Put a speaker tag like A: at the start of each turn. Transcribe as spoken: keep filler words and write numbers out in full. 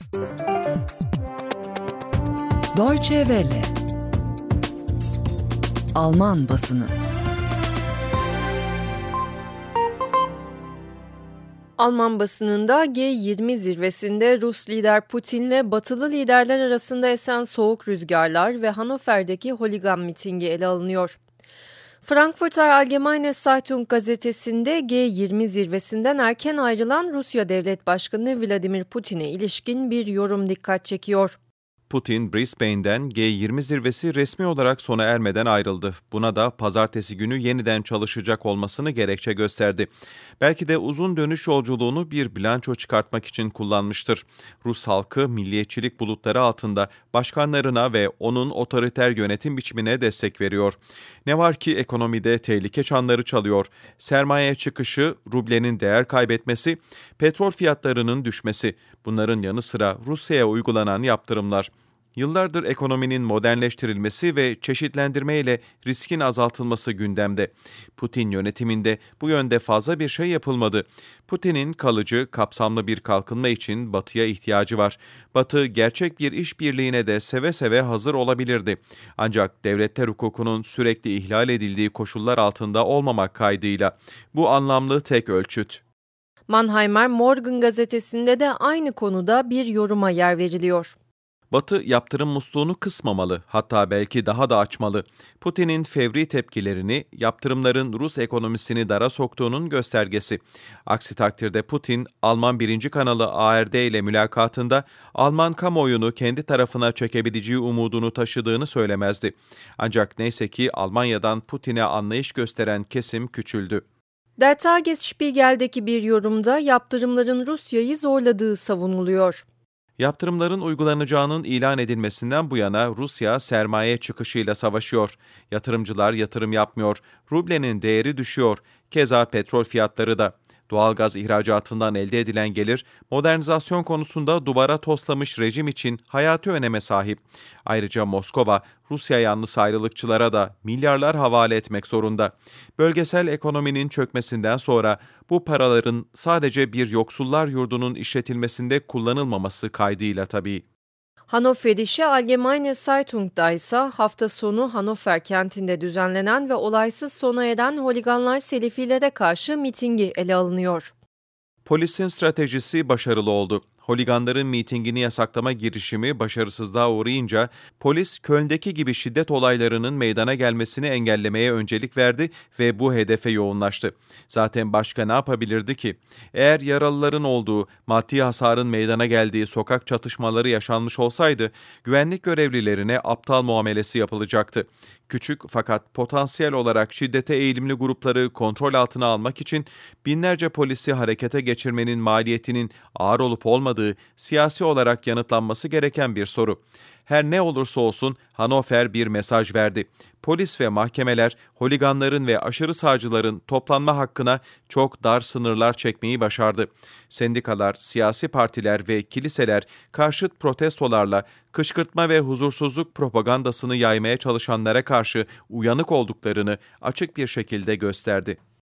A: Deutsche Welle. Alman basını.
B: Alman basınında G yirmi zirvesinde Rus lider Putin'le Batılı liderler arasında esen soğuk rüzgarlar ve Hannover'deki holigan mitingi ele alınıyor. Frankfurter Allgemeine Zeitung gazetesinde G yirmi zirvesinden erken ayrılan Rusya Devlet Başkanı Vladimir Putin'e ilişkin bir yorum dikkat çekiyor.
C: Putin, Brisbane'den G yirmi zirvesi resmi olarak sona ermeden ayrıldı. Buna da pazartesi günü yeniden çalışacak olmasını gerekçe gösterdi. Belki de uzun dönüş yolculuğunu bir bilanço çıkartmak için kullanmıştır. Rus halkı milliyetçilik bulutları altında başkanlarına ve onun otoriter yönetim biçimine destek veriyor. Ne var ki ekonomide tehlike çanları çalıyor. Sermaye çıkışı, rublenin değer kaybetmesi, petrol fiyatlarının düşmesi. Bunların yanı sıra Rusya'ya uygulanan yaptırımlar. Yıllardır ekonominin modernleştirilmesi ve çeşitlendirmeyle riskin azaltılması gündemde. Putin yönetiminde bu yönde fazla bir şey yapılmadı. Putin'in kalıcı, kapsamlı bir kalkınma için Batı'ya ihtiyacı var. Batı gerçek bir işbirliğine de seve seve hazır olabilirdi. Ancak devletler hukukunun sürekli ihlal edildiği koşullar altında olmamak kaydıyla. Bu anlamlı tek ölçüt.
B: Mannheimer Morgen gazetesinde de aynı konuda bir yoruma yer veriliyor.
C: Batı yaptırım musluğunu kısmamalı, hatta belki daha da açmalı. Putin'in fevri tepkilerini yaptırımların Rus ekonomisini dara soktuğunun göstergesi. Aksi takdirde Putin, Alman birinci kanalı A R D ile mülakatında Alman kamuoyunu kendi tarafına çekebileceği umudunu taşıdığını söylemezdi. Ancak neyse ki Almanya'dan Putin'e anlayış gösteren kesim küçüldü.
B: Der Tagesspiegel'deki bir yorumda yaptırımların Rusya'yı zorladığı savunuluyor.
C: Yaptırımların uygulanacağının ilan edilmesinden bu yana Rusya sermaye çıkışıyla savaşıyor. Yatırımcılar yatırım yapmıyor. Rublenin değeri düşüyor. Keza petrol fiyatları da. Doğalgaz ihracatından elde edilen gelir, modernizasyon konusunda duvara toslamış rejim için hayati öneme sahip. Ayrıca Moskova, Rusya yanlısı ayrılıkçılara da milyarlar havale etmek zorunda. Bölgesel ekonominin çökmesinden sonra bu paraların sadece bir yoksullar yurdunun işletilmesinde kullanılmaması kaydıyla tabii.
B: Hannoverische Allgemeine Zeitung'da ise hafta sonu Hannover kentinde düzenlenen ve olaysız sona eren holiganlar selefilere karşı mitingi ele alınıyor.
C: Polisin stratejisi başarılı oldu. Holiganların mitingini yasaklama girişimi başarısızlığa uğrayınca polis Köln'deki gibi şiddet olaylarının meydana gelmesini engellemeye öncelik verdi ve bu hedefe yoğunlaştı. Zaten başka ne yapabilirdi ki? Eğer yaralıların olduğu, maddi hasarın meydana geldiği sokak çatışmaları yaşanmış olsaydı güvenlik görevlilerine aptal muamelesi yapılacaktı. Küçük fakat potansiyel olarak şiddete eğilimli grupları kontrol altına almak için binlerce polisi harekete geçirmenin maliyetinin ağır olup olmadığı siyasi olarak yanıtlanması gereken bir soru. Her ne olursa olsun Hannover bir mesaj verdi. Polis ve mahkemeler holiganların ve aşırı sağcıların toplanma hakkına çok dar sınırlar çekmeyi başardı. Sendikalar, siyasi partiler ve kiliseler karşıt protestolarla kışkırtma ve huzursuzluk propagandasını yaymaya çalışanlara karşı uyanık olduklarını açık bir şekilde gösterdi.